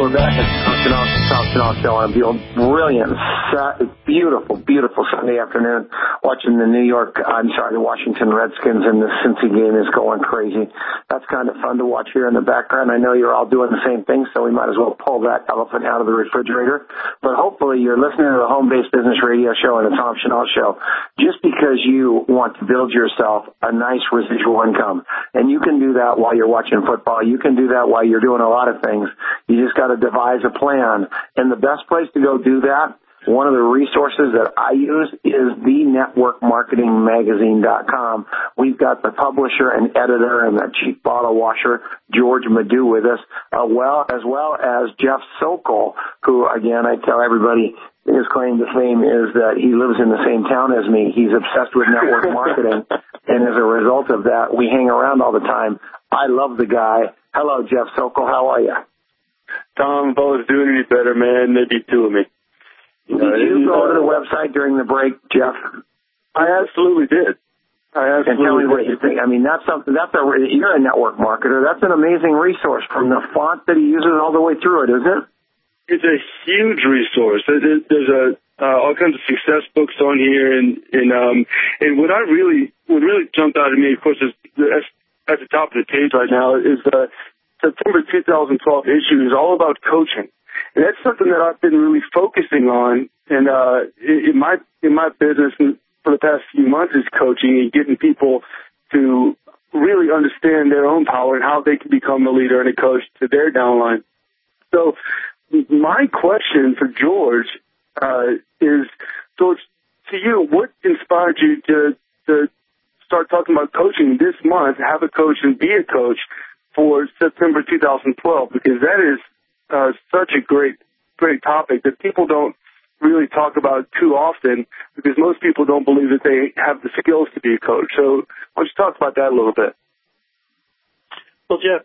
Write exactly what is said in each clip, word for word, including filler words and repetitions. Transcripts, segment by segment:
we're back at the Tom Chenault Show on a brilliant, beautiful, beautiful Sunday afternoon watching the New York, I'm sorry, the Washington Redskins, and the Cincy game is going crazy. That's kind of fun to watch here in the background. I know you're all doing the same thing, so we might as well pull that elephant out of the refrigerator. But hopefully you're listening to the Home-Based Business Radio Show and the Tom Chenault Show just because you want to build yourself a nice residual income. And you can do that while you're watching football. You can do that while you're doing a lot of things. You just got to devise a plan. And the best place to go do that, one of the resources that I use is the network marketing magazine dot com. We've got the publisher and editor and the chief bottle washer, George Madu, with us, uh, well, as well as Jeff Sokol, who, again, I tell everybody, his claim to fame is that he lives in the same town as me. He's obsessed with network marketing, and as a result of that, we hang around all the time. I love the guy. Hello, Jeff Sokol. How are you? Tom, if I was doing any better, man, there'd be two of me. Did you go to the website during the break, Jeff? I absolutely did. I absolutely and tell me what did. you think. I mean, that's something. That's a you're a network marketer. That's an amazing resource from the font that he uses all the way through it, isn't it? It's a huge resource. There's a uh, all kinds of success books on here, and and um and what I really what really jumped out at me, of course, is at the top of the page right now is the September two thousand twelve issue is all about coaching. And that's something that I've been really focusing on, and uh, in my in my business for the past few months is coaching and getting people to really understand their own power and how they can become a leader and a coach to their downline. So my question for George uh, is, George, to you, what inspired you to to start talking about coaching this month, have a coach and be a coach for September two thousand twelve? Because that is Uh, such a great, great topic that people don't really talk about too often because most people don't believe that they have the skills to be a coach. So why don't you talk about that a little bit? Well, Jeff,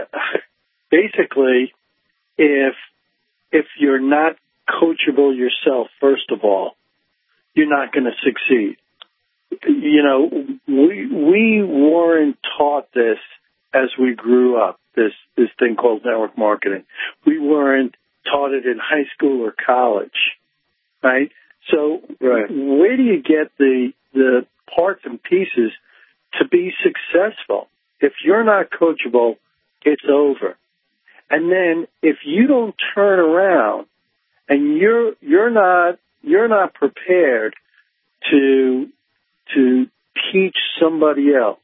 basically, if if you're not coachable yourself, first of all, you're not going to succeed. You know, we we weren't taught this as we grew up. This this thing called network marketing. We weren't taught it in high school or college, right? So right. Where do you get the the parts and pieces to be successful? If you're not coachable, it's over. And then if you don't turn around and you're you're not you're not prepared to to teach somebody else,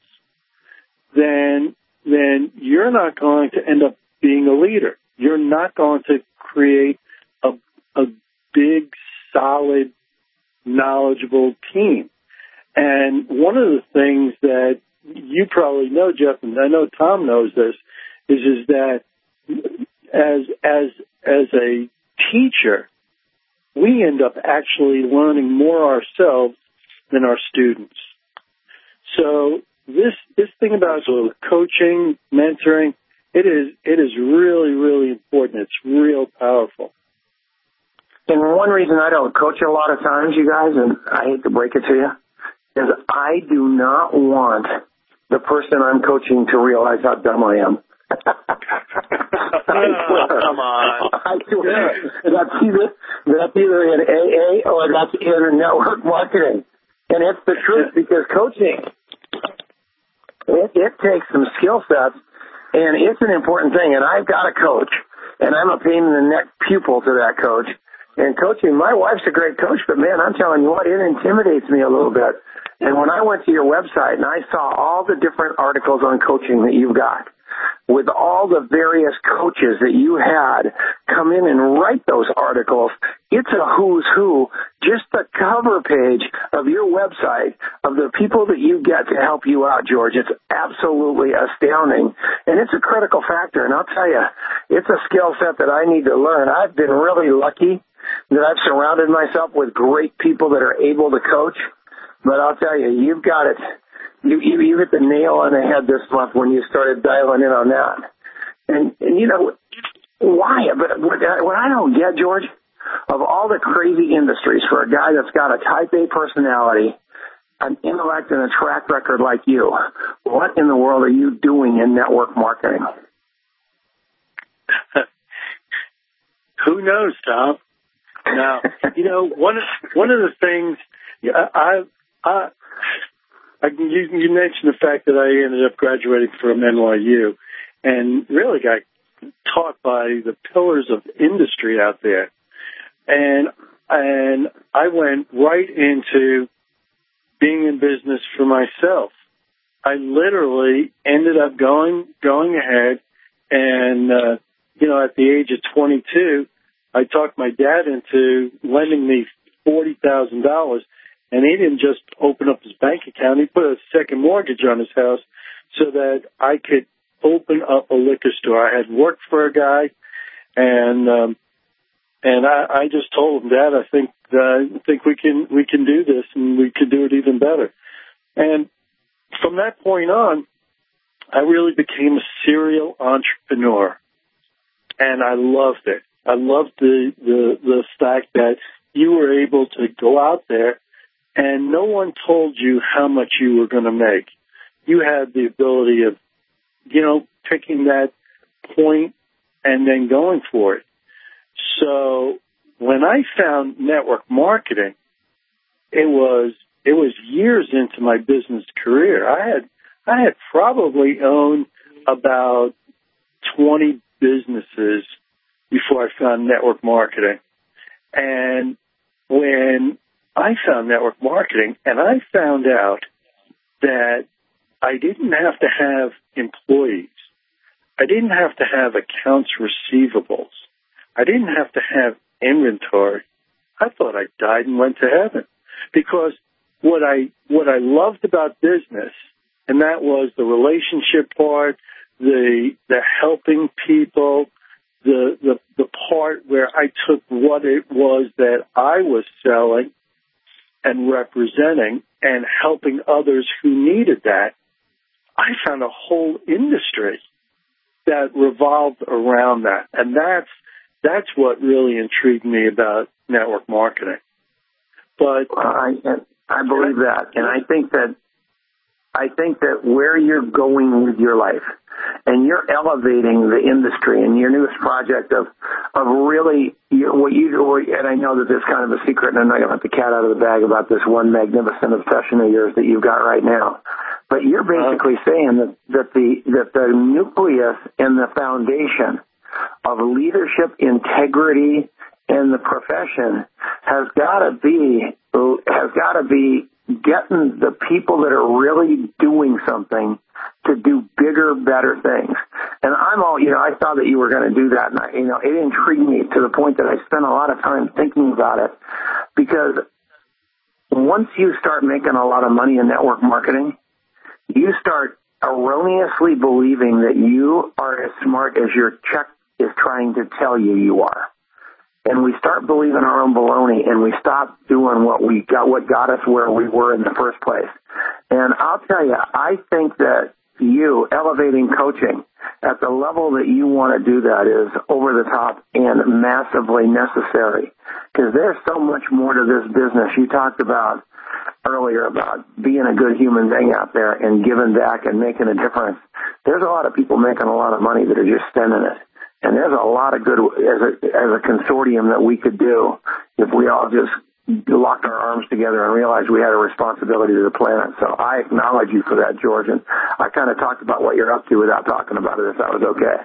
then then you're not going to end up being a leader. You're not going to create a, a big, solid, knowledgeable team. And one of the things that you probably know, Jeff, and I know Tom knows this, is, is that as, as, as a teacher, we end up actually learning more ourselves than our students. So This this thing about coaching, mentoring, it is it is really, really important. It's real powerful. And one reason I don't coach a lot of times, you guys, and I hate to break it to you, is I do not want the person I'm coaching to realize how dumb I am. I swear. Oh, come on. I swear. That's either, that's either in A A or that's in network marketing. And it's the truth because coaching, It, it takes some skill sets, and it's an important thing. And I've got a coach, and I'm a pain in the neck pupil to that coach. And coaching, my wife's a great coach, but, man, I'm telling you what, it intimidates me a little bit. And when I went to your website and I saw all the different articles on coaching that you've got, with all the various coaches that you had come in and write those articles, it's a who's who, just the cover page of your website of the people that you get to help you out, George. It's absolutely astounding, and it's a critical factor. And I'll tell you, it's a skill set that I need to learn. I've been really lucky that I've surrounded myself with great people that are able to coach, but I'll tell you, you've got it. You, you, you hit the nail on the head this month when you started dialing in on that. And, and you know, why? But what, what I don't get, George, of all the crazy industries for a guy that's got a type A personality, an intellect, and a track record like you, what in the world are you doing in network marketing? Who knows, Tom? Now, you know, one of, one of the things I, I, I you, you mentioned the fact that I ended up graduating from N Y U and really got taught by the pillars of industry out there. And, and I went right into being in business for myself. I literally ended up going, going ahead and, uh, you know, at the age of twenty-two, I talked my dad into lending me forty thousand dollars, and he didn't just open up his bank account. He put a second mortgage on his house so that I could open up a liquor store. I had worked for a guy, and um, and I, I just told him, Dad, I think uh, I think we can we can do this, and we could do it even better. And from that point on, I really became a serial entrepreneur. And I loved it. I loved the, the, the fact that you were able to go out there and no one told you how much you were going to make. You had the ability of, you know, picking that point and then going for it. So when I found network marketing, it was, it was years into my business career. I had, I had probably owned about twenty businesses before I found network marketing. And when I found network marketing and I found out that I didn't have to have employees, I didn't have to have accounts receivables, I didn't have to have inventory, I thought I died and went to heaven. Because what I, what I loved about business, and that was the relationship part, the the helping people, the, the the part where I took what it was that I was selling and representing and helping others who needed that, I found a whole industry that revolved around that. And that's that's what really intrigued me about network marketing. But uh, I I believe that, and I think that I think that where you're going with your life, and you're elevating the industry in your newest project of, of really you, what you do, and I know that there's kind of a secret, and I'm not going to let the cat out of the bag about this one magnificent obsession of yours that you've got right now. But you're basically uh, saying that, that the that the nucleus and the foundation of leadership, integrity, in the profession has got to be has got to be getting the people that are really doing something to do bigger, better things. And I'm all, you know, I saw that you were going to do that, and I, you know, it intrigued me to the point that I spent a lot of time thinking about it, because once you start making a lot of money in network marketing, you start erroneously believing that you are as smart as your check is trying to tell you you are. And we start believing our own baloney, and we stop doing what we got, what got us where we were in the first place. And I'll tell you, I think that you elevating coaching at the level that you want to do that is over the top and massively necessary, because there's so much more to this business. You talked about earlier about being a good human being out there and giving back and making a difference. There's a lot of people making a lot of money that are just spending it. And there's a lot of good as a, as a consortium that we could do if we all just locked our arms together and realized we had a responsibility to the planet. So I acknowledge you for that, George. And I kind of talked about what you're up to without talking about it, if that was okay.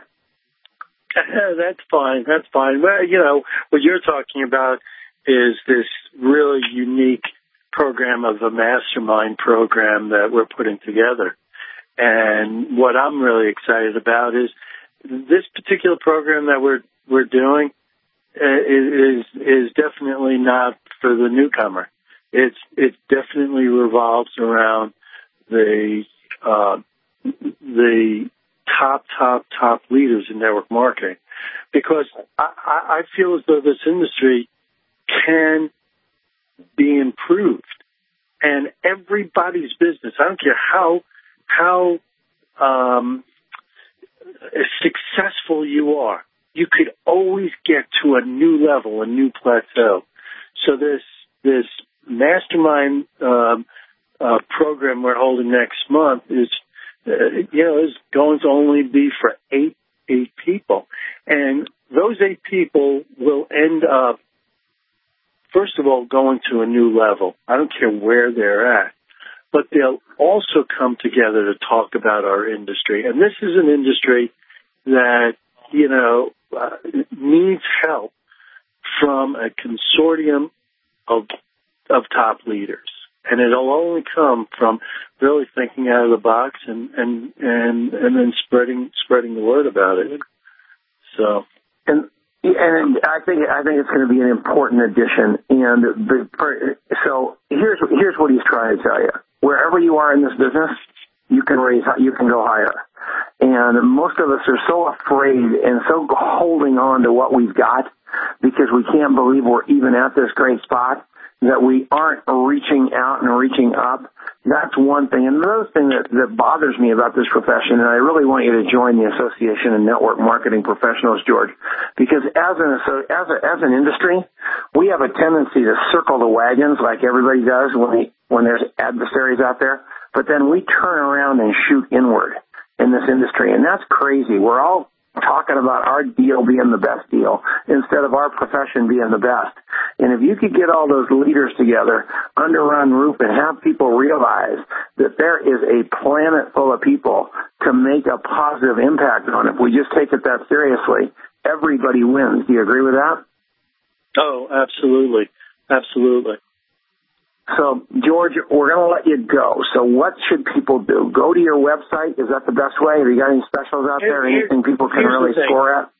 That's fine. That's fine. Well, you know, what you're talking about is this really unique program of a mastermind program that we're putting together. And what I'm really excited about is this particular program that we're we're doing is is definitely not for the newcomer. It's it definitely revolves around the uh, the top top top leaders in network marketing, because I, I feel as though this industry can be improved, and everybody's business. I don't care how how um, successful you are, you could always get to a new level, a new plateau. So this this mastermind um, uh, program we're holding next month is, uh, you know, is going to only be for eight eight people, and those eight people will end up, first of all, going to a new level. I don't care where they're at. But they'll also come together to talk about our industry. And this is an industry that, you know, uh, needs help from a consortium of of top leaders. And it'll only come from really thinking out of the box and, and, and, and then spreading spreading the word about it. So and And I think I think it's going to be an important addition. And the, so here's here's what he's trying to tell you: wherever you are in this business, you can raise, you can go higher. And most of us are so afraid and so holding on to what we've got because we can't believe we're even at this great spot that we aren't reaching out and reaching up. That's one thing. And another thing that, that bothers me about this profession, and I really want you to join the Association of Network Marketing Professionals, George, because as an as a, as an industry, we have a tendency to circle the wagons like everybody does when we, when there's adversaries out there, but then we turn around and shoot inward in this industry, and that's crazy. We're all talking about our deal being the best deal instead of our profession being the best. And if you could get all those leaders together under one roof and have people realize that there is a planet full of people to make a positive impact on, if we just take it that seriously, everybody wins. Do you agree with that? Oh, absolutely. Absolutely. So, George, we're going to let you go. So what should people do? Go to your website. Is that the best way? Have you got any specials out there? Here, Anything people can really score at?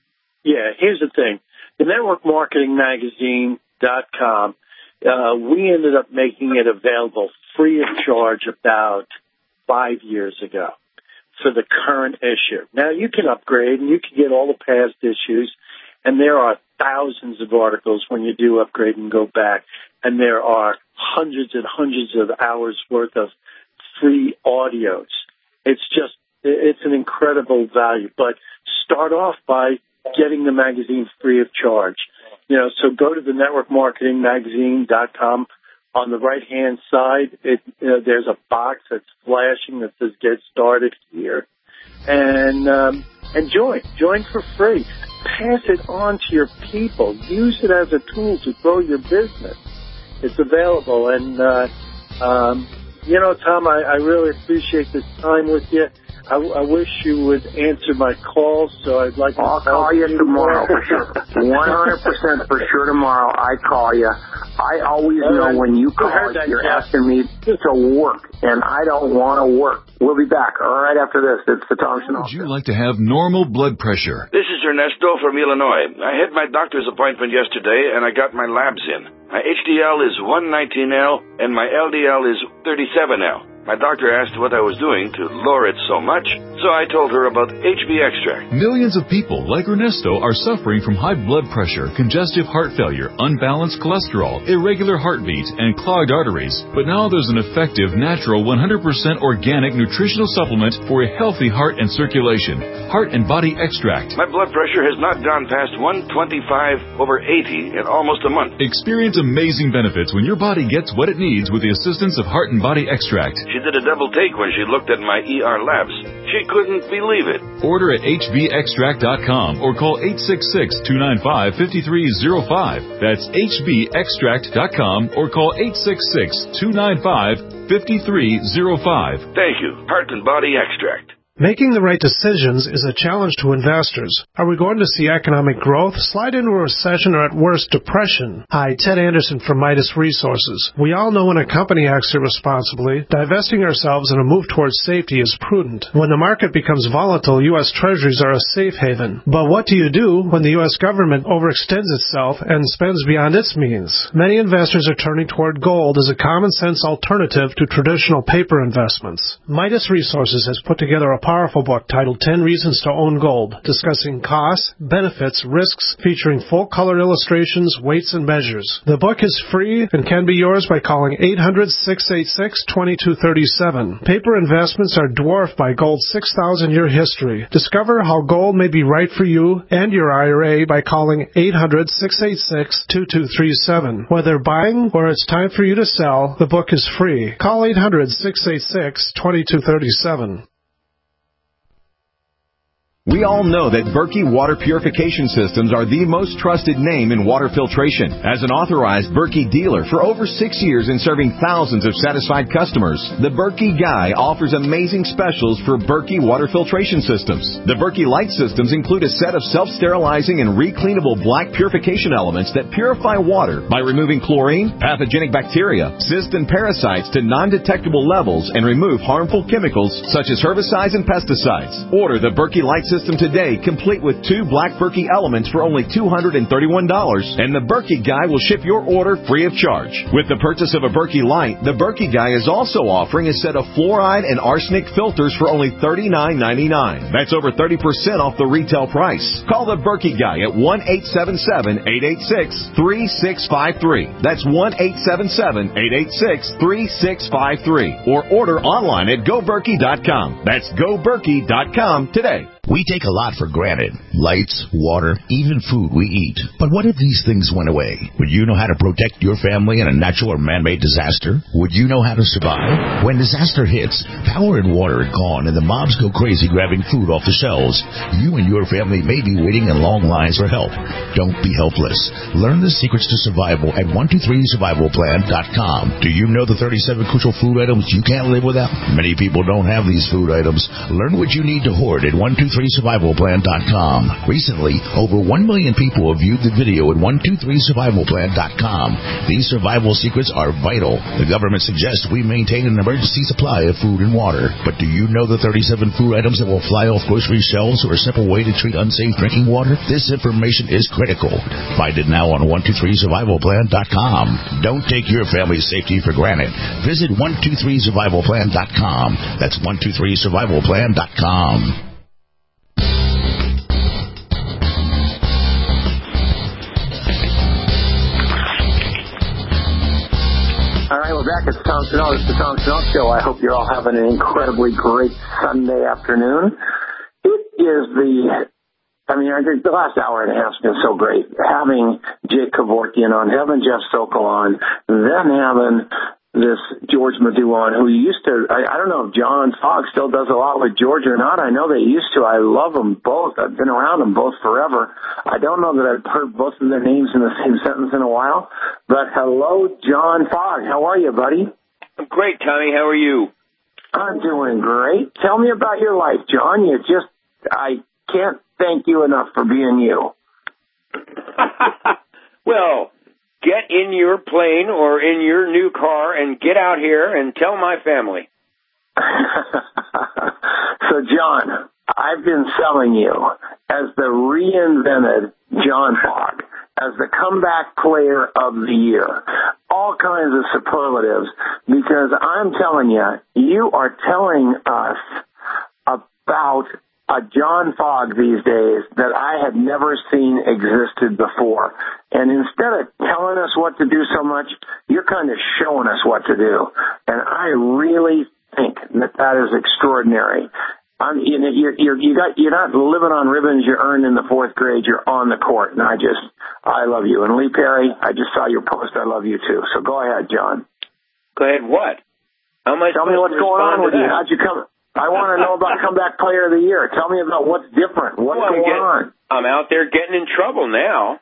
Yeah, here's the thing. The network marketing magazine dot com, uh, we ended up making it available free of charge about five years ago for the current issue. Now, you can upgrade and you can get all the past issues, and there are thousands of articles when you do upgrade and go back, and there are hundreds and hundreds of hours worth of free audios. It's just, it's an incredible value. But start off by getting the magazine free of charge. You know, so go to the network marketing magazine dot com. On the right-hand side, it, you know, there's a box that's flashing that says "Get Started Here," and um, and join, join for free. Pass it on to your people. Use it as a tool to grow your business. It's available, and uh, um, you know, Tom, I, I really appreciate this time with you. I, I wish you would answer my calls, so I'd like to I'll call you tomorrow for sure. one hundred percent for sure tomorrow. I call you. I always All know right. when you call, that, you're Jeff. asking me to work, and I don't want to work. We'll be back all right after this. It's the Tom Chanel. Would you like to have normal blood pressure? This is Ernesto from Illinois. I had my doctor's appointment yesterday, and I got my labs in. My H D L is one nineteen L, and my L D L is thirty-seven L. My doctor asked what I was doing to lower it so much, so I told her about H B Extract. Millions of people like Ernesto are suffering from high blood pressure, congestive heart failure, unbalanced cholesterol, irregular heartbeat, and clogged arteries. But now there's an effective, natural, one hundred percent organic nutritional supplement for a healthy heart and circulation. Heart and Body Extract. My blood pressure has not gone past one twenty-five over eighty in almost a month. Experience amazing benefits when your body gets what it needs with the assistance of Heart and Body Extract. She did a double take when she looked at my E R labs. She couldn't believe it. Order at H B extract dot com or call eight six six, two nine five, five three zero five. That's H B extract dot com or call eight six six, two nine five, five three zero five. Thank you. Heart and Body Extract. Making the right decisions is a challenge to investors. Are we going to see economic growth, slide into a recession, or at worst, depression? Hi, Ted Anderson from Midas Resources. We all know when a company acts irresponsibly, divesting ourselves in a move towards safety is prudent. When the market becomes volatile, U S Treasuries are a safe haven. But what do you do when the U S government overextends itself and spends beyond its means? Many investors are turning toward gold as a common-sense alternative to traditional paper investments. Midas Resources has put together a powerful book titled ten Reasons to Own Gold, discussing costs, benefits, risks, featuring full-color illustrations, weights, and measures. The book is free and can be yours by calling eight hundred, six eight six, two two three seven. Paper investments are dwarfed by gold's six thousand year history. Discover how gold may be right for you and your I R A by calling eight hundred, six eight six, two two three seven. Whether buying or it's time for you to sell, the book is free. Call eight hundred, six eight six, two two three seven. We all know that Berkey Water Purification Systems are the most trusted name in water filtration. As an authorized Berkey dealer for over six years and serving thousands of satisfied customers, the Berkey Guy offers amazing specials for Berkey Water Filtration Systems. The Berkey Light Systems include a set of self-sterilizing and recleanable black purification elements that purify water by removing chlorine, pathogenic bacteria, cysts, and parasites to non-detectable levels and remove harmful chemicals such as herbicides and pesticides. Order the Berkey Light System today, complete with two black Berkey elements for only two hundred thirty-one dollars, and the Berkey Guy will ship your order free of charge. With the purchase of a Berkey Light, the Berkey Guy is also offering a set of fluoride and arsenic filters for only thirty-nine ninety-nine. That's over thirty percent off the retail price. Call the Berkey Guy at one eight seven seven, eight eight six, three six five three. That's one eight seven seven, eight eight six, three six five three. Or order online at go berkey dot com. That's go berkey dot com today. We take a lot for granted. Lights, water, even food we eat. But what if these things went away? Would you know how to protect your family in a natural or man-made disaster? Would you know how to survive? When disaster hits, power and water are gone and the mobs go crazy grabbing food off the shelves. You and your family may be waiting in long lines for help. Don't be helpless. Learn the secrets to survival at one two three survival plan dot com. Do you know the thirty-seven crucial food items you can't live without? Many people don't have these food items. Learn what you need to hoard at one two three survival plan dot com. Recently, over one million people have viewed the video at one two three survival plan dot com. These survival secrets are vital. The government suggests we maintain an emergency supply of food and water. But do you know the thirty-seven food items that will fly off grocery shelves or a simple way to treat unsafe drinking water? This information is critical. Find it now on one two three survival plan dot com. Don't take your family's safety for granted. Visit one two three survival plan dot com. That's one two three survival plan dot com. All right, we're back. It's Tom Snow. It's the Tom Snow Show. I hope you're all having an incredibly great Sunday afternoon. It is the, I mean, I think the last hour and a half has been so great. Having Jake Kevorkian on, having Jeff Sokol on, then having this George Madu on, who used to, I, I don't know if John Fogg still does a lot with George or not. I know they used to. I love them both. I've been around them both forever. I don't know that I've heard both of their names in the same sentence in a while. But hello, John Fogg. How are you, buddy? I'm great, Tommy. How are you? I'm doing great. Tell me about your life, John. You just, I can't thank you enough for being you. Well, get in your plane or in your new car and get out here and tell my family. So, John, I've been selling you as the reinvented John Fogg, as the comeback player of the year, all kinds of superlatives, because I'm telling you, you are telling us about a John Fogg these days that I had never seen existed before. And instead of telling us what to do so much, you're kind of showing us what to do. And I really think that that is extraordinary. I'm, you know, you're, you're, you got, you're not living on ribbons you earned in the fourth grade. You're on the court. And I just, I love you. And Lee Perry, I just saw your post. I love you too. So go ahead, John. Go ahead. What? How am I Tell me what's going on with you. How'd you come? I want to know about comeback player of the year. Tell me about what's different. What's well, going getting, on? I'm out there getting in trouble now.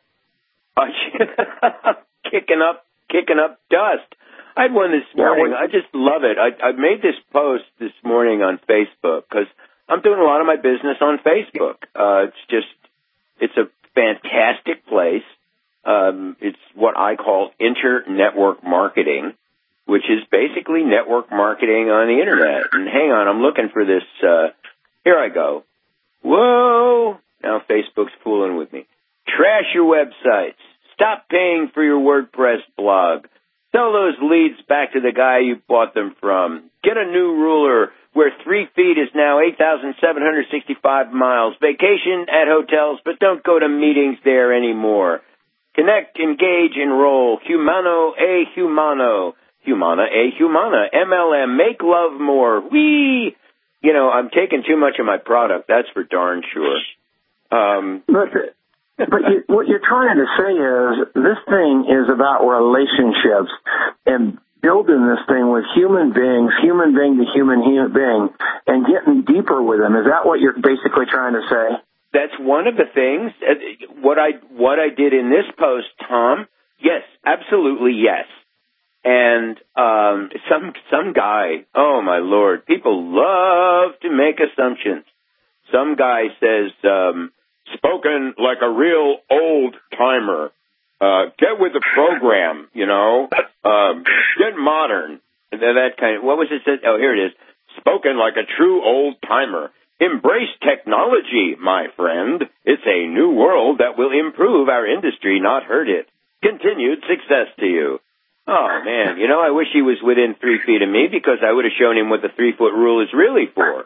kicking up, kicking up dust. I had one this morning. I just love it. I, I made this post this morning on Facebook because I'm doing a lot of my business on Facebook. Uh, it's just, it's a fantastic place. Um, it's what I call inter-network marketing, which is basically network marketing on the Internet. And hang on, I'm looking for this. Uh, here I go. Whoa! Now Facebook's fooling with me. Trash your websites. Stop paying for your WordPress blog. Sell those leads back to the guy you bought them from. Get a new ruler where three feet is now eight thousand seven hundred sixty-five miles. Vacation at hotels, but don't go to meetings there anymore. Connect, engage, enroll. Humano a humano. Humana a humana. M L M. Make love more. Whee! You know, I'm taking too much of my product. That's for darn sure. Um, but but you, what you're trying to say is this thing is about relationships and building this thing with human beings, human being to human human being, and getting deeper with them. Is that what you're basically trying to say? That's one of the things. What I what I did in this post, Tom. Yes, absolutely, yes. And um, some some guy. Oh my Lord! People love to make assumptions. Some guy says, um, "Spoken like a real old timer." Uh, get with the program, you know. Um, get modern. That kind of. What was it? Oh, here it is. Spoken like a true old timer. Embrace technology, my friend. It's a new world that will improve our industry, not hurt it. Continued success to you. Oh, man. You know, I wish he was within three feet of me because I would have shown him what the three-foot rule is really for.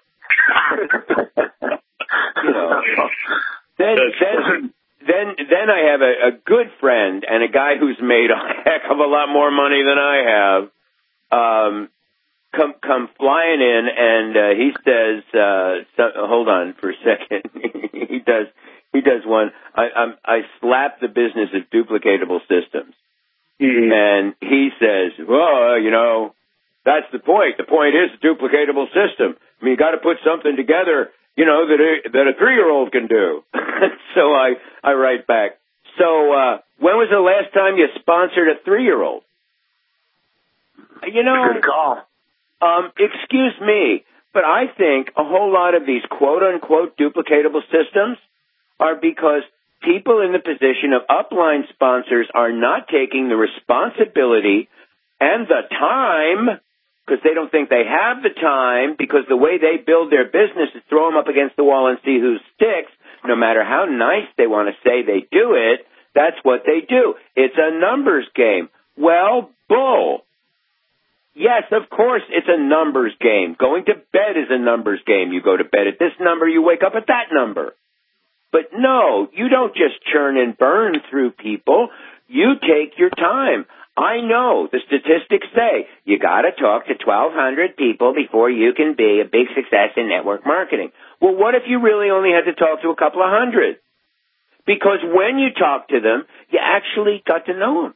You know. Then, then, then, then I have a, a good friend and a guy who's made a heck of a lot more money than I have. Um, come, come flying in, and uh, he says, uh, so, "Hold on for a second." he does, he does one. I, I'm, I slap the business of duplicatable systems, mm-hmm. and he says, "Well, you know, that's the point. The point is a duplicatable system. I mean, you got to put something together." You know, that a, that a three-year-old can do. So I, I write back. So uh, when was the last time you sponsored a three-year-old? You know, good call. Um, excuse me, but I think a whole lot of these quote-unquote duplicatable systems are because people in the position of upline sponsors are not taking the responsibility and the time, because they don't think they have the time, because the way they build their business is throw them up against the wall and see who sticks. No matter how nice they want to say they do it, that's what they do. It's a numbers game. Well, bull. Yes, of course it's a numbers game. Going to bed is a numbers game. You go to bed at this number, you wake up at that number. But no, you don't just churn and burn through people. You take your time. I know the statistics say you got to talk to twelve hundred people before you can be a big success in network marketing. Well, what if you really only had to talk to a couple of hundred? Because when you talk to them, you actually got to know them.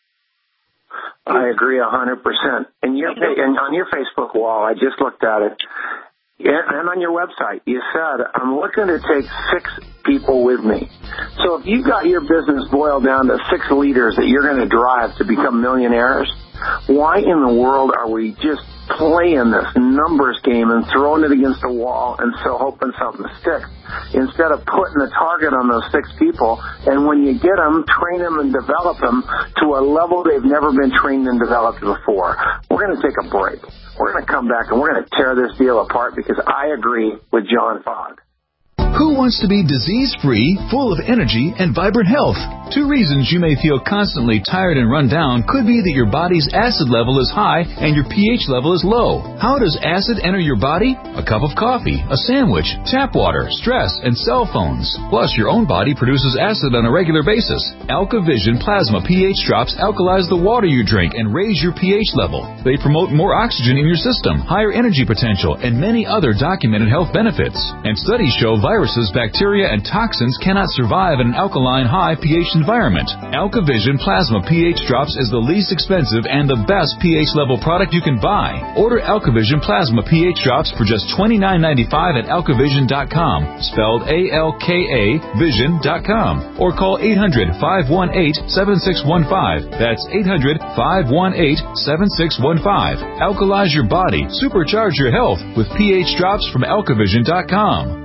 I agree a hundred percent. And your and on your Facebook wall, I just looked at it, and on your website, you said, "I'm looking to take six people with me." So if you've got your business boiled down to six leaders that you're going to drive to become millionaires, why in the world are we just playing this numbers game and throwing it against the wall and so hoping something sticks instead of putting a target on those six people, and when you get them, train them and develop them to a level they've never been trained and developed before? We're going to take a break. We're going to come back and we're going to tear this deal apart because I agree with John Fogg. Who wants to be disease-free, full of energy, and vibrant health? Two reasons you may feel constantly tired and run down could be that your body's acid level is high and your pH level is low. How does acid enter your body? A cup of coffee, a sandwich, tap water, stress, and cell phones. Plus, your own body produces acid on a regular basis. AlkaVision Plasma pH drops alkalize the water you drink and raise your pH level. They promote more oxygen in your system, higher energy potential, and many other documented health benefits. And studies show viruses, bacteria, and toxins cannot survive in an alkaline high pH environment. AlkaVision Plasma pH Drops is the least expensive and the best pH level product you can buy. Order AlkaVision Plasma pH Drops for just twenty-nine ninety-five at alkavision dot com, spelled A L K A vision dot com, or call eight hundred, five one eight, seven six one five. That's eight hundred, five one eight, seven six one five. Alkalize your body, supercharge your health with pH Drops from alkavision dot com.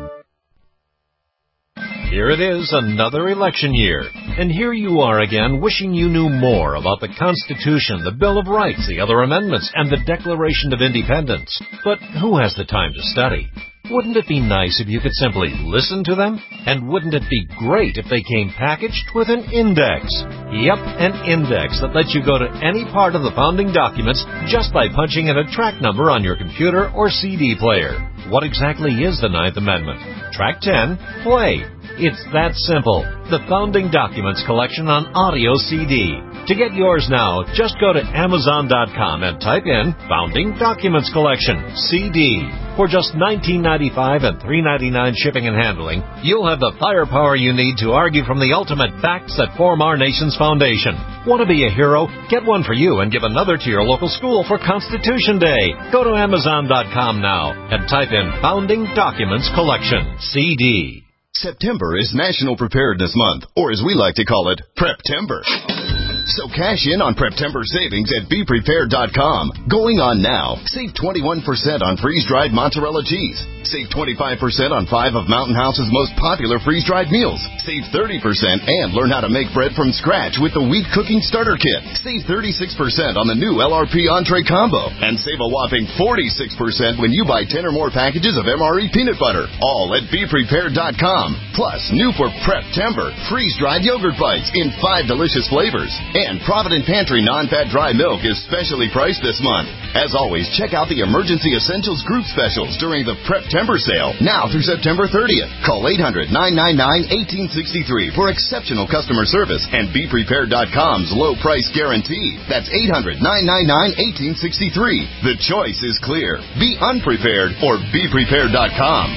Here it is, another election year. And here you are again, wishing you knew more about the Constitution, the Bill of Rights, the other amendments, and the Declaration of Independence. But who has the time to study? Wouldn't it be nice if you could simply listen to them? And wouldn't it be great if they came packaged with an index? Yep, an index that lets you go to any part of the founding documents just by punching in a track number on your computer or C D player. What exactly is the Ninth Amendment? Track ten, play. It's that simple. The Founding Documents Collection on audio C D. To get yours now, just go to amazon dot com and type in Founding Documents Collection, C D. For just nineteen ninety-five dollars and three ninety-nine shipping and handling, you'll have the firepower you need to argue from the ultimate facts that form our nation's foundation. Want to be a hero? Get one for you and give another to your local school for Constitution Day. Go to Amazon dot com now and type in Founding Documents Collection, C D. September is National Preparedness Month, or as we like to call it, Preptember. So cash in on Preptember savings at be prepared dot com. Going on now. Save twenty-one percent on freeze-dried mozzarella cheese. Save twenty-five percent on five of Mountain House's most popular freeze-dried meals. Save thirty percent and learn how to make bread from scratch with the Wheat Cooking Starter Kit. Save thirty-six percent on the new L R P Entree Combo. And save a whopping forty-six percent when you buy ten or more packages of M R E peanut butter. All at be prepared dot com. Plus, new for Preptember, freeze-dried yogurt bites in five delicious flavors. And Provident Pantry non-fat dry milk is specially priced this month. As always, check out the Emergency Essentials group specials during the Preptember sale, now through September thirtieth. Call eight hundred, nine nine nine, one eight six three for exceptional customer service and be prepared dot com's low price guarantee. That's eight hundred, nine nine nine, one eight six three. The choice is clear. Be unprepared or be prepared dot com.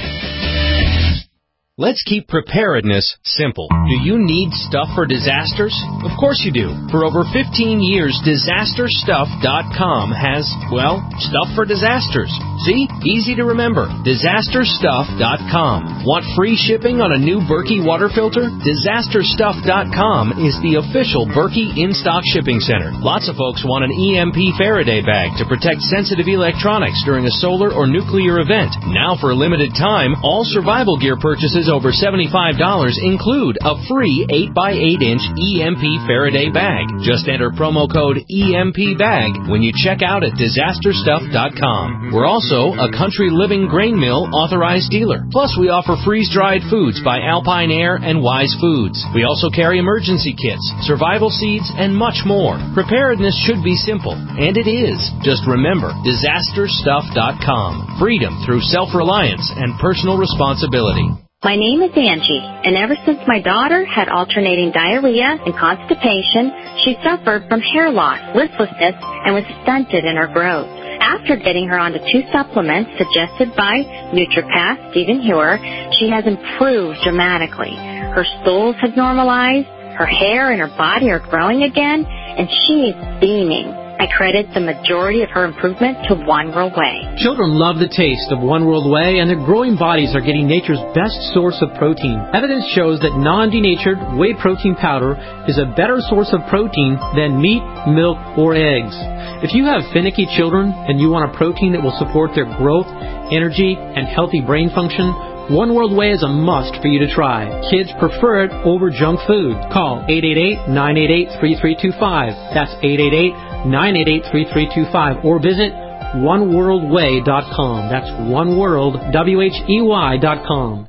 Let's keep preparedness simple. Do you need stuff for disasters? Of course you do. For over fifteen years, disaster stuff dot com has, well, stuff for disasters. See? Easy to remember. disaster stuff dot com. Want free shipping on a new Berkey water filter? disaster stuff dot com is the official Berkey in-stock shipping center. Lots of folks want an E M P Faraday bag to protect sensitive electronics during a solar or nuclear event. Now for a limited time, all survival gear purchases over seventy-five dollars include a free eight by eight inch E M P Faraday bag. Just enter promo code E M P bag when you check out at disaster stuff dot com. We're also a Country Living Grain Mill authorized dealer. Plus, we offer freeze-dried foods by Alpine Air and Wise Foods. We also carry emergency kits, survival seeds, and much more. Preparedness should be simple, and it is. Just remember, disaster stuff dot com. Freedom through self-reliance and personal responsibility. My name is Angie, and ever since my daughter had alternating diarrhea and constipation, she suffered from hair loss, listlessness, and was stunted in her growth. After getting her onto two supplements suggested by Nutripath Stephen Hewer, she has improved dramatically. Her stools have normalized, her hair and her body are growing again, and she is beaming. I credit the majority of her improvement to One World Whey. Children love the taste of One World Whey, and their growing bodies are getting nature's best source of protein. Evidence shows that non-denatured whey protein powder is a better source of protein than meat, milk, or eggs. If you have finicky children and you want a protein that will support their growth, energy, and healthy brain function, One World Whey is a must for you to try. Kids prefer it over junk food. Call eight eight eight, nine eight eight, three three two five. That's eight eight eight, nine eight eight, three three two five. Or visit one world way dot com. That's oneworld, W H E Y dot com.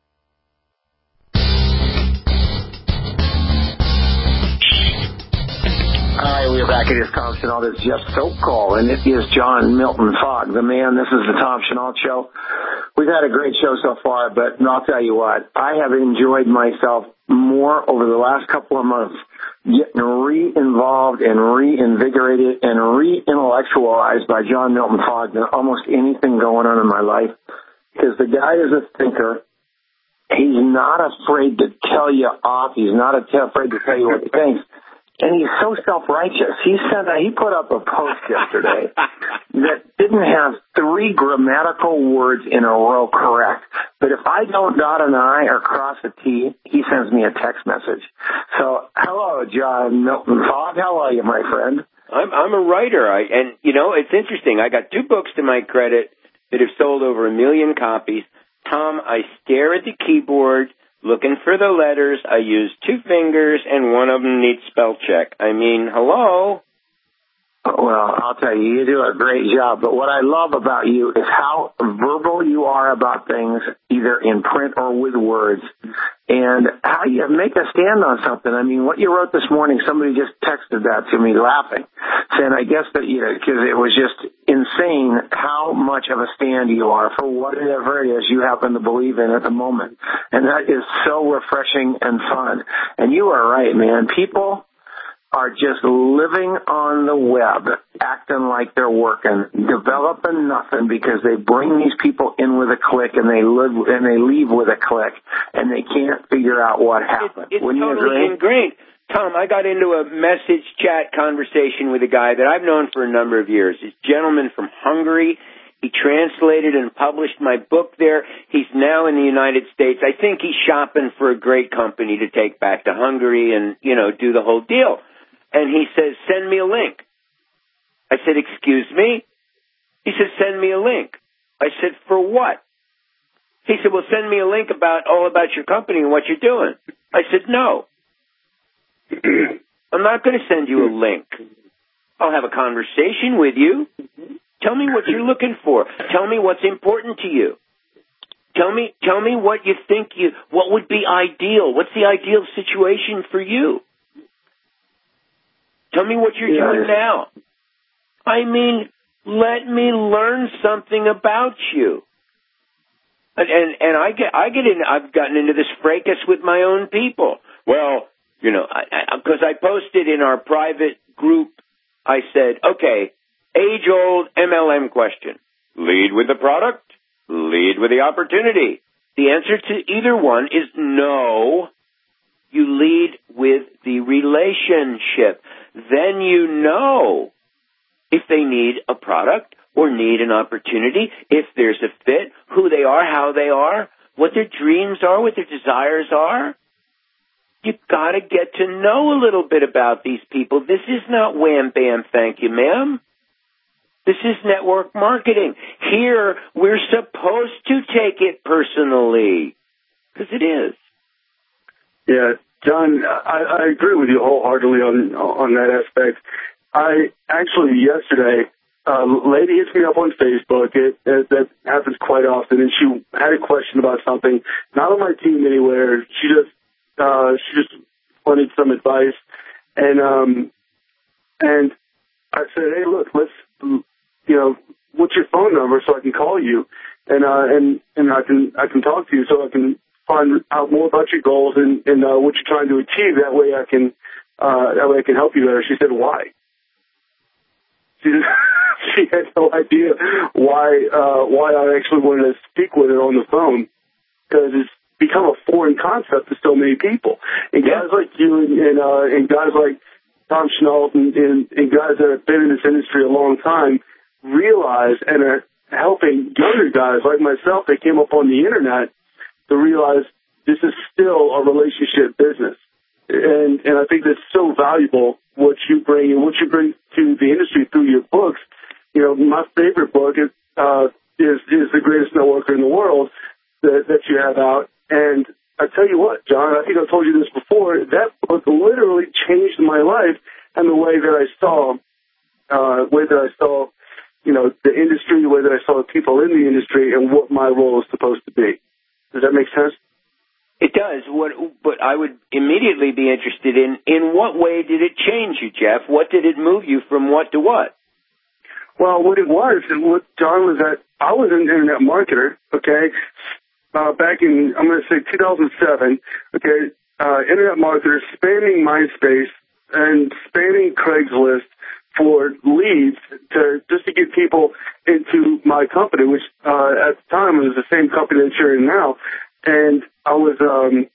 Hi, we're back at his Tom Chenault. This is Jeff Sokol, and it is John Milton Fogg, the man. This is the Tom Chenault Show. We've had a great show so far, but I'll tell you what, I have enjoyed myself more over the last couple of months getting re-involved and reinvigorated and re-intellectualized by John Milton Fogg than almost anything going on in my life. Because the guy is a thinker. He's not afraid to tell you off. He's not afraid to tell you what he thinks. And he's so self-righteous. He sent a, he put up a post yesterday that didn't have three grammatical words in a row correct. But if I don't dot an I or cross a T, he sends me a text message. So, hello, John Milton Fogg. How are you, my friend? I'm I'm a writer. I and you know it's interesting. I got two books to my credit that have sold over a million copies. Tom, I stare at the keyboard. Looking for the letters, I use two fingers, and one of them needs spell check. I mean, hello? Well, I'll tell you, you do a great job. But what I love about you is how verbal you are about things, either in print or with words, and how you make a stand on something. I mean, what you wrote this morning, somebody just texted that to me laughing, saying, I guess that, you know, because it was just insane how much of a stand you are for whatever it is you happen to believe in at the moment. And that is so refreshing and fun. And you are right, man. People are just living on the web, acting like they're working, developing nothing because they bring these people in with a click and they live and they leave with a click, and they can't figure out what happened. It's, it's Wouldn't totally ingrained. Tom, I got into a message chat conversation with a guy that I've known for a number of years. He's a gentleman from Hungary. He translated and published my book there. He's now in the United States. I think he's shopping for a great company to take back to Hungary and, you know, do the whole deal. And he says, send me a link. I said, excuse me? He said, send me a link. I said, for what? He said, well, send me a link about all about your company and what you're doing. I said, no. I'm not going to send you a link. I'll have a conversation with you. Tell me what you're looking for. Tell me what's important to you. Tell me, tell me what you think you, what would be ideal. What's the ideal situation for you? Tell me what you're yeah. doing now. I mean, let me learn something about you. And, and, and I get, I get in, I've gotten into this fracas with my own people. Well, you know, I, I, cause I posted in our private group, I said, okay, age-old M L M question. Lead with the product, lead with the opportunity. The answer to either one is no. You lead with the relationship. Then you know if they need a product or need an opportunity, if there's a fit, who they are, how they are, what their dreams are, what their desires are. You've got to get to know a little bit about these people. This is not wham, bam, thank you, ma'am. This is network marketing. Here, we're supposed to take it personally, because it is. Yeah, John, I, I agree with you wholeheartedly on on that aspect. I actually, yesterday, a lady hits me up on Facebook. It, it, that happens quite often, and she had a question about something, not on my team anywhere. She just uh, she just wanted some advice, and um, and I said, hey, look, let's. You know, what's your phone number so I can call you and uh, and and I can I can talk to you so I can find out more about your goals and, and uh, what you're trying to achieve. That way I can uh, that way I can help you better. She said, why? She she had no idea why uh, why I actually wanted to speak with her on the phone, because it's become a foreign concept to so many people. And guys like you and and, uh, and guys like Tom Chenault and, and, and guys that have been in this industry a long time realize and are helping younger guys like myself that came up on the internet to realize this is still a relationship business. And and I think that's so valuable, what you bring and what you bring to the industry through your books. You know, my favorite book is uh, is, is The Greatest Networker in the World that, that you have out. And I tell you what, John, I think I've told you this before, that book literally changed my life and the way that I saw, uh, way that I saw, you know, the industry, the way that I saw the people in the industry and what my role is supposed to be. Does that make sense? It does. What, but I would immediately be interested in, in what way did it change you, Jeff? What did it move you from what to what? Well, what it was, and what John was at, I was an internet marketer, okay, uh, back in, I'm going to say two thousand seven, okay, uh, internet marketer spanning MySpace and spanning Craigslist for leads to just to get people into my company, which uh, at the time was the same company that you're in now. And I was um,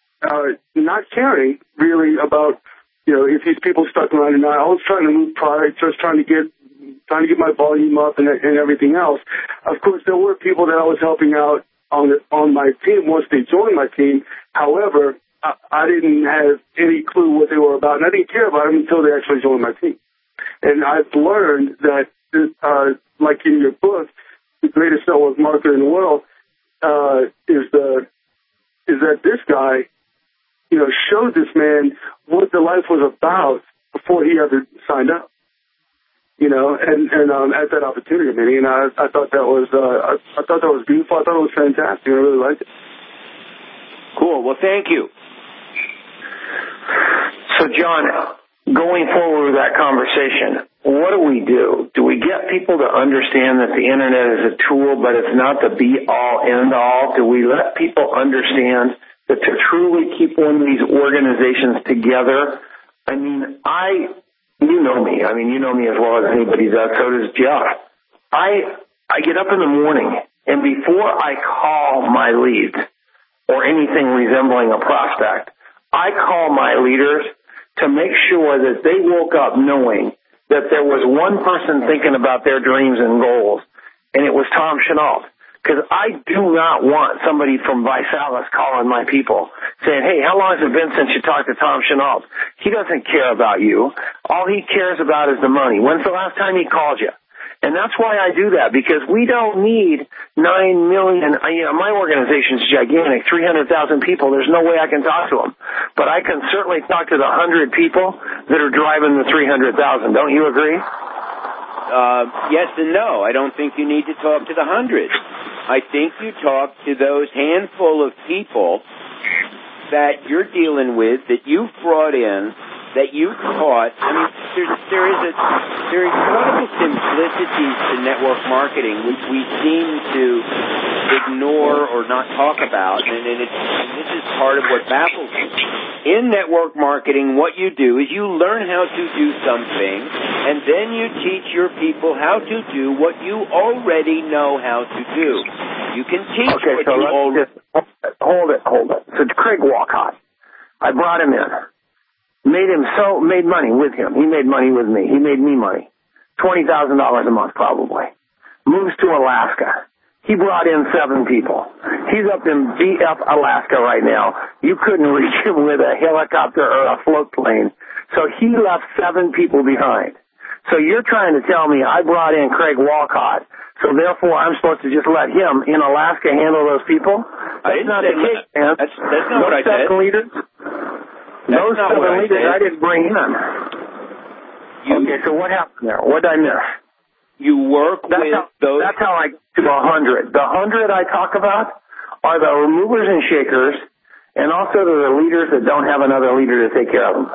uh, not caring really about, you know, if these people stuck around or not. I was trying to move products, just trying to get trying to get my volume up and, and everything else. Of course, there were people that I was helping out on the, on my team once they joined my team. However, I, I didn't have any clue what they were about, and I didn't care about them until they actually joined my team. And I've learned that, uh, like in your book, The Greatest Network Marketer in the World, uh, is the, is that this guy, you know, showed this man what the life was about before he ever signed up. You know, and, and, um, at that opportunity meeting, and I, I thought that was, uh, I, I thought that was beautiful. I thought it was fantastic. I really liked it. Cool. Well, thank you. So, John, going forward with that conversation, what do we do? Do we get people to understand that the internet is a tool, but it's not the be-all, end-all? Do we let people understand that to truly keep one of these organizations together? I mean, I, you know me. I mean, you know me as well as anybody does. So does Jeff. I, I get up in the morning, and before I call my leads or anything resembling a prospect, I call my leaders to make sure that they woke up knowing that there was one person thinking about their dreams and goals, and it was Tom Chenault. Because I do not want somebody from Visalis calling my people saying, hey, how long has it been since you talked to Tom Chenault? He doesn't care about you. All he cares about is the money. When's the last time he called you? And that's why I do that, because we don't need nine million. You know, my organization's gigantic, three hundred thousand people. There's no way I can talk to them. But I can certainly talk to the one hundred people that are driving the three hundred thousand. Don't you agree? Uh, yes and no. I don't think you need to talk to the hundred. I think you talk to those handful of people that you're dealing with, that you've brought in, that you taught. I mean, there's, there is a there are incredible simplicities to network marketing which we seem to ignore or not talk about, and, and, it's, and this is part of what baffles me. In network marketing, what you do is you learn how to do something, and then you teach your people how to do what you already know how to do. You can teach okay, what so you let's already... Just, hold it, hold it. So Craig Walcott, I brought him in. Made him so, made money with him. He made money with me. He made me money. twenty thousand dollars a month, probably. Moves to Alaska. He brought in seven people. He's up in B F, Alaska right now. You couldn't reach him with a helicopter or a float plane. So he left seven people behind. So you're trying to tell me I brought in Craig Walcott, so therefore I'm supposed to just let him in Alaska handle those people? That's not the case, man. That's, that's not Those what I said. seven leaders, That's those not seven what I leaders said. I didn't bring in. You, okay, so what happened there? What did I miss? You work that's with how, those... That's how I get to a hundred. The hundred I talk about are the movers and shakers, and also the leaders that don't have another leader to take care of them.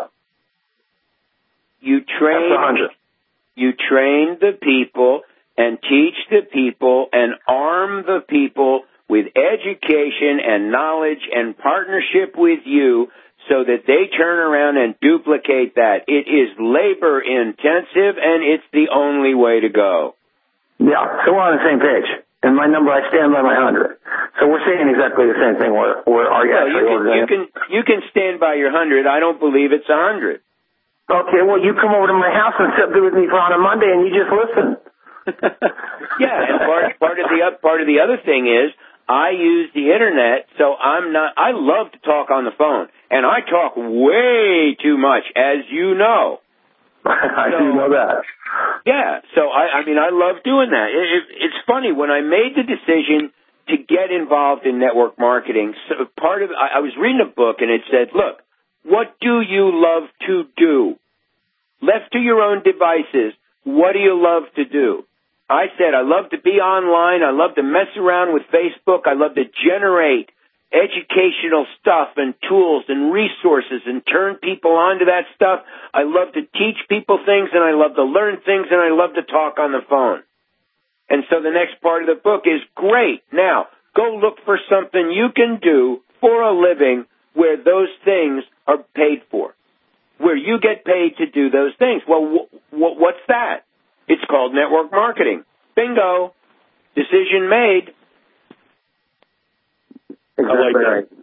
You train, that's a hundred. You train the people and teach the people and arm the people with education and knowledge and partnership with you so that they turn around and duplicate that. It is labor intensive, and it's the only way to go. Yeah, so we're on the same page. And my number, I stand by my hundred. So we're saying exactly the same thing. We're, we're are you well, actually you can, you can you can stand by your hundred. I don't believe it's a hundred. Okay, well, you come over to my house and sit with me for on a Monday, and you just listen. Yeah, and part part of the part of the other thing is I use the internet, so I'm not. I love to talk on the phone, and I talk way too much, as you know. I so, do know that. Yeah, so I, I mean, I love doing that. It, it, it's funny when I made the decision to get involved in network marketing. So part of I, I was reading a book, and it said, "Look, what do you love to do? Left to your own devices, what do you love to do?" I said, I love to be online. I love to mess around with Facebook. I love to generate educational stuff and tools and resources and turn people onto that stuff. I love to teach people things, and I love to learn things, and I love to talk on the phone. And so the next part of the book is, great. Now, go look for something you can do for a living where those things are paid for, where you get paid to do those things. Well, w- w- what's that? It's called network marketing. Bingo. Decision made. Exactly like right.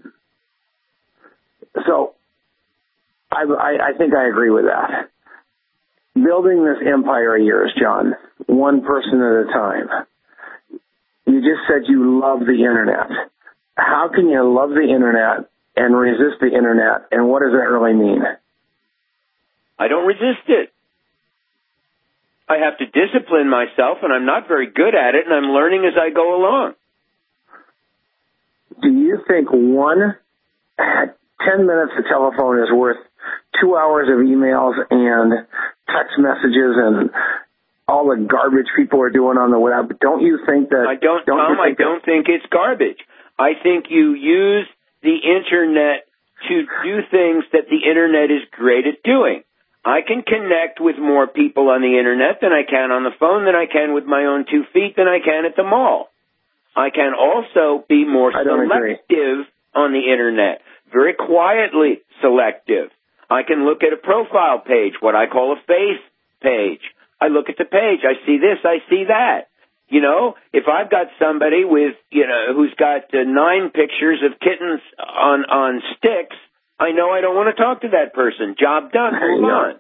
So, I, I, I think I agree with that. Building this empire of yours, John, one person at a time. You just said you love the internet. How can you love the internet and resist the internet, and what does that really mean? I don't resist it. I have to discipline myself, and I'm not very good at it, and I'm learning as I go along. Do you think one, ten minutes of telephone is worth two hours of emails and text messages and all the garbage people are doing on the web? Don't you think that... I don't, don't Tom, you think I don't think it's garbage. I think you use the internet to do things that the internet is great at doing. I can connect with more people on the internet than I can on the phone, than I can with my own two feet, than I can at the mall. I can also be more selective on the internet, very quietly selective. I can look at a profile page, what I call a face page. I look at the page, I see this, I see that. You know, if I've got somebody with, you know, who's got uh, nine pictures of kittens on, on sticks, I know I don't want to talk to that person. Job done. Move on.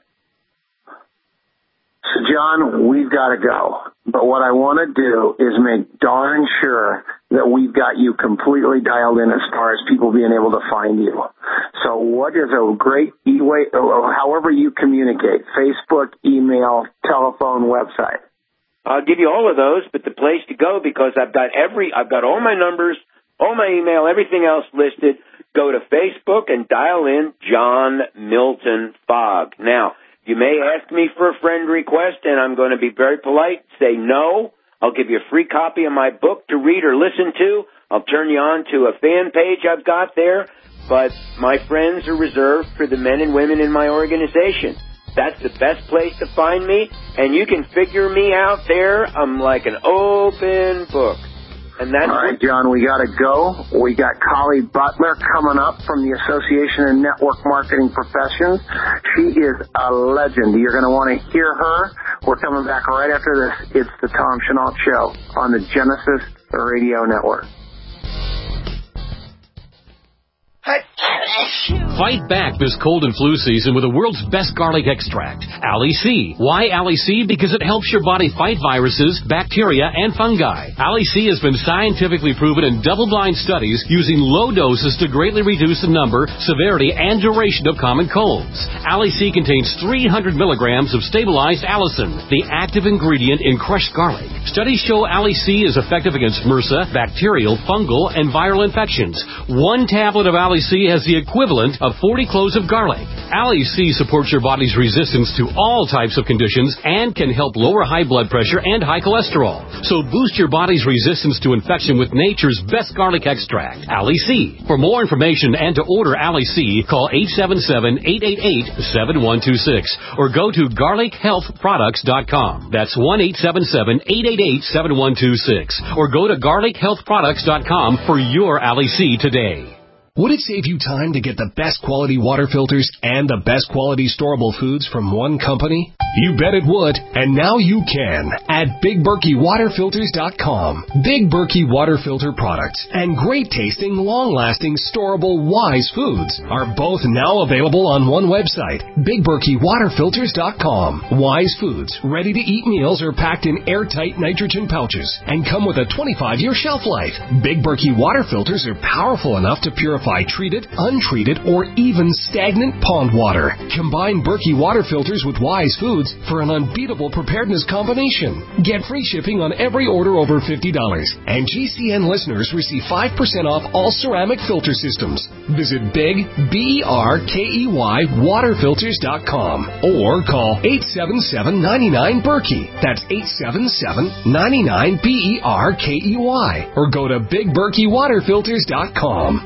So, John, we've got to go. But what I want to do is make darn sure that we've got you completely dialed in as far as people being able to find you. So what is a great e-way, or however you communicate, Facebook, email, telephone, website? I'll give you all of those, but the place to go, because I've got every, I've got all my numbers, all my email, everything else listed. Go to Facebook and dial in John Milton Fogg. Now, you may ask me for a friend request, and I'm going to be very polite. Say no. I'll give you a free copy of my book to read or listen to. I'll turn you on to a fan page I've got there. But my friends are reserved for the men and women in my organization. That's the best place to find me, and you can figure me out there. I'm like an open book. And that's all right, John, we got to go. We got Collie Butler coming up from the Association of Network Marketing Professions. She is a legend. You're going to want to hear her. We're coming back right after this. It's the Tom Chenault Show on the Genesis Radio Network. Fight back this cold and flu season with the world's best garlic extract, Ali C. Why Ali C? Because it helps your body fight viruses, bacteria, and fungi. Ali C has been scientifically proven in double-blind studies using low doses to greatly reduce the number, severity, and duration of common colds. Ali C contains three hundred milligrams of stabilized allicin, the active ingredient in crushed garlic. Studies show Ali C is effective against MRSA, bacterial, fungal, and viral infections. One tablet of Ali C has the equivalent of forty cloves of garlic. Ali C supports your body's resistance to all types of conditions and can help lower high blood pressure and high cholesterol. So boost your body's resistance to infection with nature's best garlic extract, Ali C. For more information and to order Ali C, call eight seven seven, eight eight eight, seven one two six or go to garlic health products dot com. That's one eight seven seven, eight eight eight, seven one two six or go to garlic health products dot com for your Ali C today. Would it save you time to get the best quality water filters and the best quality storable foods from one company? You bet it would, and now you can at Big Berkey Water Filters dot com. Big Berkey Water Filter products and great-tasting, long-lasting, storable Wise foods are both now available on one website, Big Berkey Water Filters dot com. Wise foods, ready-to-eat meals are packed in airtight nitrogen pouches and come with a twenty-five year shelf life. Big Berkey Water Filters are powerful enough to purify treated, untreated, or even stagnant pond water. Combine Berkey Water Filters with Wise foods for an unbeatable preparedness combination. Get free shipping on every order over fifty dollars. And G C N listeners receive five percent off all ceramic filter systems. Visit Big, B E R K E Y, Water Filters dot com or call eight seven seven, nine nine, Berkey. That's eight seven seven, nine nine, B E R K E Y. Or go to Big Berkey Water Filters dot com.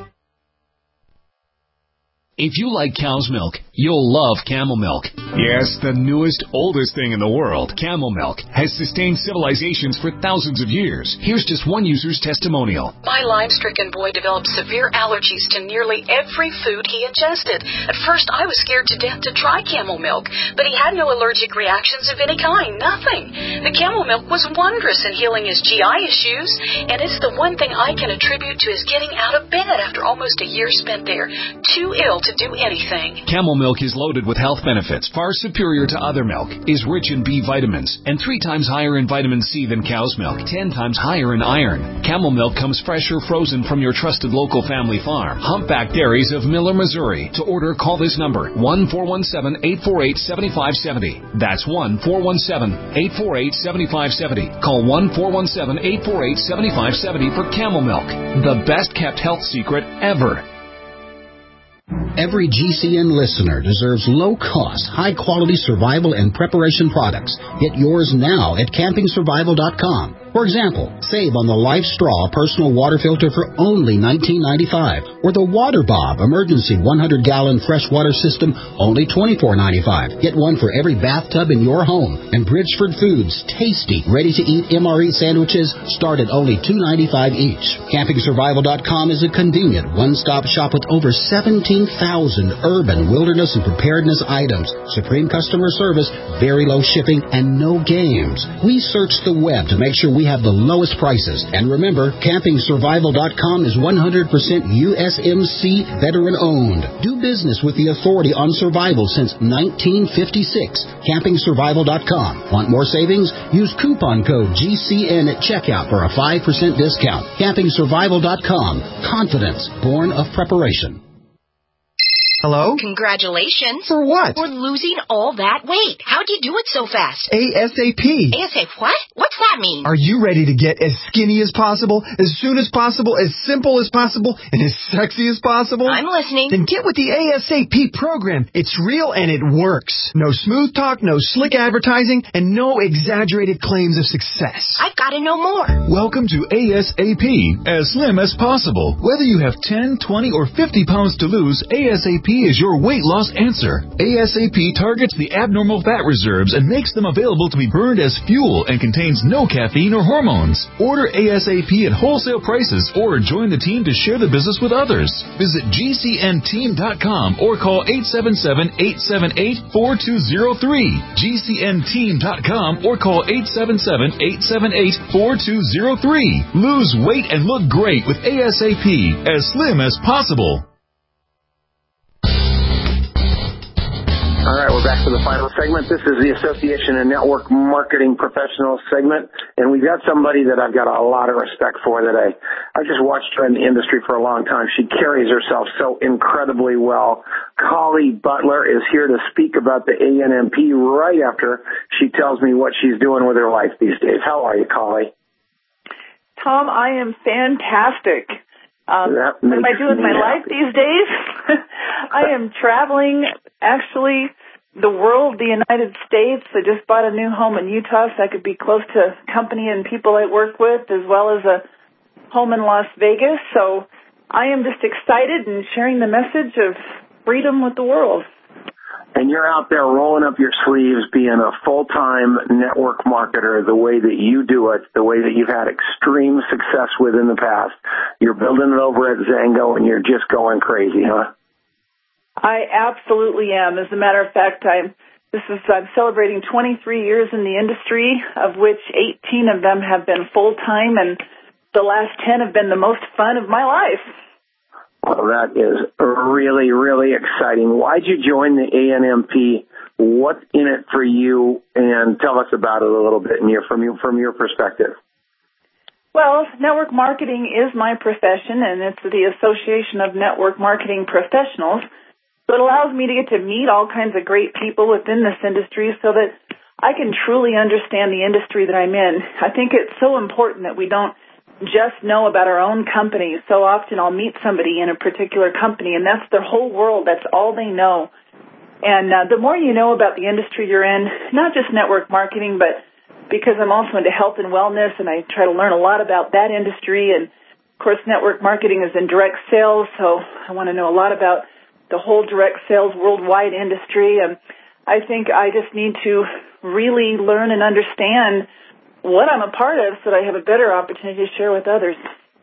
If you like cow's milk, you'll love Camel Milk. Yes, the newest, oldest thing in the world, Camel Milk, has sustained civilizations for thousands of years. Here's just one user's testimonial. My Lyme-stricken boy developed severe allergies to nearly every food he ingested. At first, I was scared to death to try Camel Milk, but he had no allergic reactions of any kind, nothing. The Camel Milk was wondrous in healing his G I issues, and it's the one thing I can attribute to his getting out of bed after almost a year spent there, too ill to do anything. Camel Milk is loaded with health benefits far superior to other milk, is rich in B vitamins, and three times higher in vitamin C than cow's milk, ten times higher in iron. Camel Milk comes fresh or frozen from your trusted local family farm. Humpback Dairies of Miller, Missouri. To order, call this number, one four one seven, eight four eight, seven five seven zero. That's one four one seven, eight four eight, seven five seven zero. Call one four one seven, eight four eight, seven five seven zero for Camel Milk, the best kept health secret ever. Every G C N listener deserves low-cost, high-quality survival and preparation products. Get yours now at camping survival dot com. For example, save on the Life Straw personal water filter for only nineteen ninety-five dollars, or the Water Bob emergency one hundred gallon freshwater system, only twenty-four ninety-five. Get one for every bathtub in your home. And Bridgeford Foods tasty, ready-to-eat M R E sandwiches start at only two ninety-five each. camping survival dot com is a convenient one-stop shop with over seventeen thousand urban, wilderness, and preparedness items. Supreme customer service, very low shipping, and no games. We search the web to make sure we we have the lowest prices. And remember, camping survival dot com is one hundred percent U S M C veteran-owned. Do business with the authority on survival since nineteen fifty-six. camping survival dot com. Want more savings? Use coupon code G C N at checkout for a five percent discount. camping survival dot com. Confidence born of preparation. Hello? Congratulations. For what? For losing all that weight. How'd you do it so fast? ASAP. ASAP what? What's that mean? Are you ready to get as skinny as possible, as soon as possible, as simple as possible, and as sexy as possible? I'm listening. Then get with the ASAP program. It's real and it works. No smooth talk, no slick advertising, and no exaggerated claims of success. I've got to know more. Welcome to ASAP, as slim as possible. Whether you have ten, twenty, or fifty pounds to lose, ASAP is your weight loss answer. ASAP targets the abnormal fat reserves and makes them available to be burned as fuel and contains no caffeine or hormones. Order ASAP at wholesale prices or join the team to share the business with others. Visit G C N team dot com or call eight seven seven, eight seven eight, four two zero three. G C N team dot com or call eight seven seven, eight seven eight, four two zero three. Lose weight and look great with ASAP, as slim as possible. All right, we're back to the final segment. This is the Association of Network Marketing Professionals segment, and we've got somebody that I've got a lot of respect for that I, I've just watched her in the industry for a long time. She carries herself so incredibly well. Collie Butler is here to speak about the A N M P right after she tells me what she's doing with her life these days. How are you, Collie? Tom, I am fantastic. Um, what am I doing with my life these days? I am traveling, actually, the world, the United States. I just bought a new home in Utah so I could be close to company and people I work with, as well as a home in Las Vegas. So I am just excited and sharing the message of freedom with the world. And you're out there rolling up your sleeves, being a full-time network marketer the way that you do it, the way that you've had extreme success with in the past. You're building it over at Zango, and you're just going crazy, huh? I absolutely am. As a matter of fact, I'm this is I'm celebrating twenty-three years in the industry, of which eighteen of them have been full-time, and the last ten have been the most fun of my life. Well, that is really, really exciting. Why'd you join the A N M P? What's in it for you? And tell us about it a little bit in your, from, your, from your perspective. Well, network marketing is my profession, and it's the Association of Network Marketing Professionals. So it allows me to get to meet all kinds of great people within this industry so that I can truly understand the industry that I'm in. I think it's so important that we don't just know about our own company. So often I'll meet somebody in a particular company, and that's their whole world. That's all they know. And uh, the more you know about the industry you're in, not just network marketing, but because I'm also into health and wellness, and I try to learn a lot about that industry. And, of course, network marketing is in direct sales, so I want to know a lot about the whole direct sales worldwide industry. And I think I just need to really learn and understand what I'm a part of so that I have a better opportunity to share with others.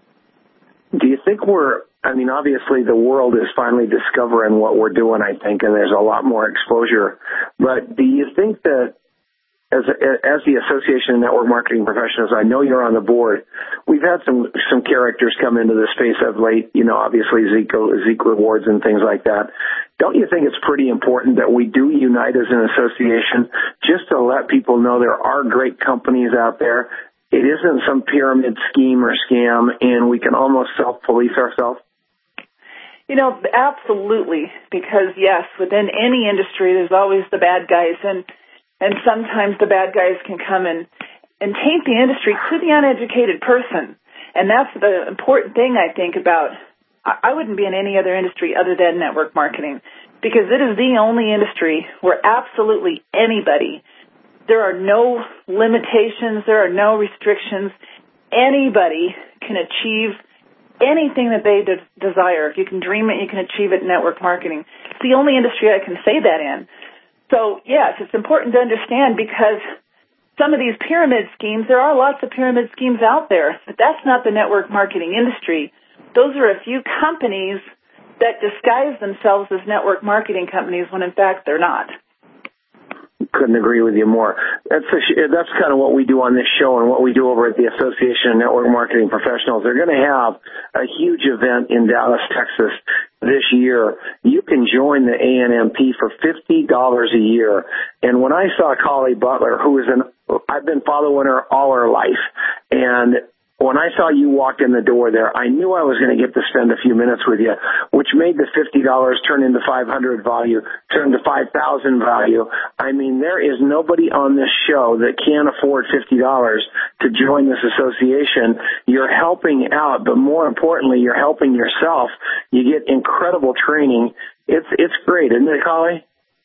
Do you think we're, I mean, obviously the world is finally discovering what we're doing, I think, and there's a lot more exposure. But do you think that as as the Association of Network Marketing Professionals, I know you're on the board, we've had some, some characters come into the space of late, you know, obviously Zeke, Zeke Rewards and things like that. Don't you think it's pretty important that we do unite as an association just to let people know there are great companies out there? It isn't some pyramid scheme or scam, and we can almost self-police ourselves? You know, absolutely, because, yes, within any industry there's always the bad guys, and and sometimes the bad guys can come and, and taint the industry to the uneducated person. And that's the important thing, I think, about I wouldn't be in any other industry other than network marketing, because it is the only industry where absolutely anybody, there are no limitations, there are no restrictions. Anybody can achieve anything that they de- desire. If you can dream it, you can achieve it in network marketing. It's the only industry I can say that in. So, yes, it's important to understand, because some of these pyramid schemes, there are lots of pyramid schemes out there, but that's not the network marketing industry. Those are a few companies that disguise themselves as network marketing companies when, in fact, they're not. couldn't agree with you more. That's a, that's kind of what we do on this show and what we do over at the Association of Network Marketing Professionals. They're going to have a huge event in Dallas, Texas this year. You can join the A N M P for fifty dollars a year. And when I saw Collie Butler, who is an, I've been following her all her life, and when I saw you walk in the door there, I knew I was going to get to spend a few minutes with you, which made the fifty dollars turn into five hundred dollars value, turn to five thousand dollars value. I mean, there is nobody on this show that can afford fifty dollars to join this association. You're helping out, but more importantly, you're helping yourself. You get incredible training. It's, it's great, isn't it, Collie?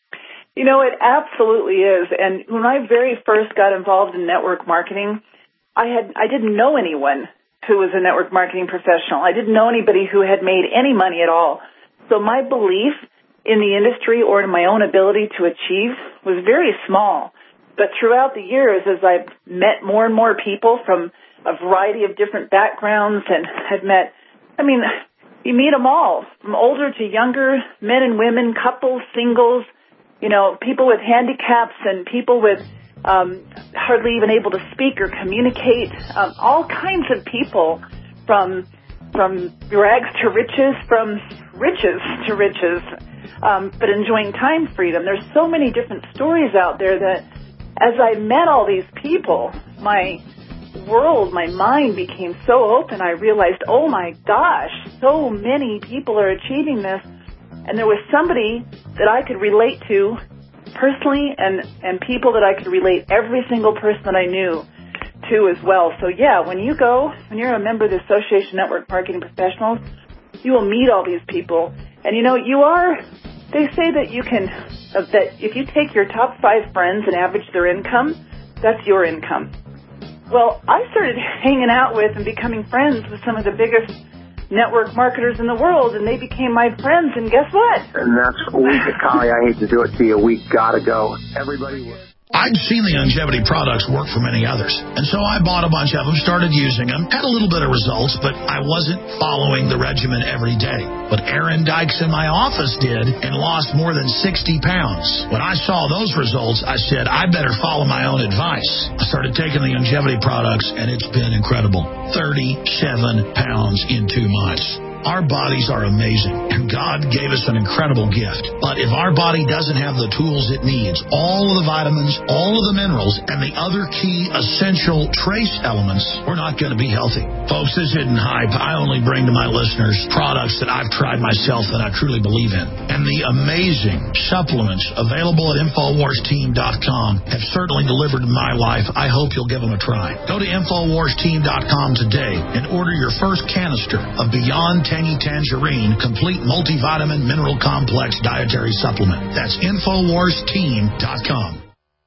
You know, it absolutely is. And when I very first got involved in network marketing, I had I didn't know anyone who was a network marketing professional. I didn't know anybody who had made any money at all. So my belief in the industry or in my own ability to achieve was very small. But throughout the years, as I've met more and more people from a variety of different backgrounds, and I've met, I mean, you meet them all, from older to younger, men and women, couples, singles, you know, people with handicaps and people with Um, hardly even able to speak or communicate, um, all kinds of people from from rags to riches, from riches to riches, um, but enjoying time freedom. There's so many different stories out there that as I met all these people, my world, my mind became so open. I realized, oh my gosh, so many people are achieving this, and there was somebody that I could relate to personally, and, and people that I could relate every single person that I knew to as well. So yeah, when you go, when you're a member of the Association of Network Marketing Professionals, you will meet all these people. And you know, you are, they say that you can, uh, that if you take your top five friends and average their income, that's your income. Well, I started hanging out with and becoming friends with some of the biggest network marketers in the world, and they became my friends, and guess what? And that's we, Collie, I hate to do it to you. We gotta go. Everybody. I'd seen the longevity products work for many others, and so I bought a bunch of them, started using them, had a little bit of results, but I wasn't following the regimen every day. But Aaron Dykes in my office did and lost more than sixty pounds. When I saw those results, I said, I better follow my own advice. I started taking the longevity products, and it's been incredible. thirty-seven pounds in two months. Our bodies are amazing, and God gave us an incredible gift. But if our body doesn't have the tools it needs, all of the vitamins, all of the minerals, and the other key essential trace elements, we're not going to be healthy. Folks, this isn't hype. I only bring to my listeners products that I've tried myself that I truly believe in. And the amazing supplements available at Infowars Team dot com have certainly delivered in my life. I hope you'll give them a try. Go to Infowars Team dot com today and order your first canister of Beyond Tangy Tangerine Complete Multivitamin Mineral Complex Dietary Supplement. That's Infowars Team dot com.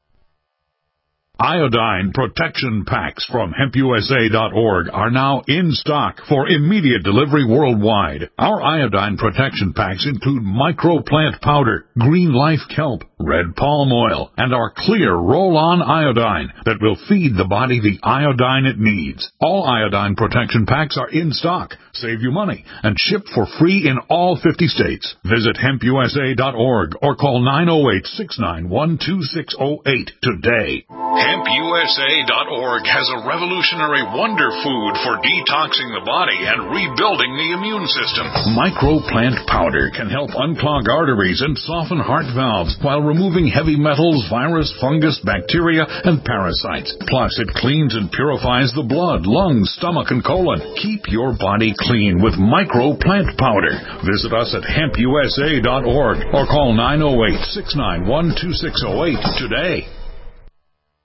Iodine protection packs from hemp U S A dot org are now in stock for immediate delivery worldwide. Our iodine protection packs include microplant powder, green life kelp, red palm oil, and our clear roll-on iodine that will feed the body the iodine it needs. All iodine protection packs are in stock, save you money, and shipped for free in all fifty states. Visit hemp U S A dot org or call nine oh eight, six nine one, two six oh eight today. hemp U S A dot org has a revolutionary wonder food for detoxing the body and rebuilding the immune system. Microplant powder can help unclog arteries and soften heart valves while removing heavy metals, virus, fungus, bacteria, and parasites. Plus, it cleans and purifies the blood, lungs, stomach, and colon. Keep your body clean with Microplant powder. Visit us at hemp U S A dot org or call nine oh eight, six nine one, two six oh eight today.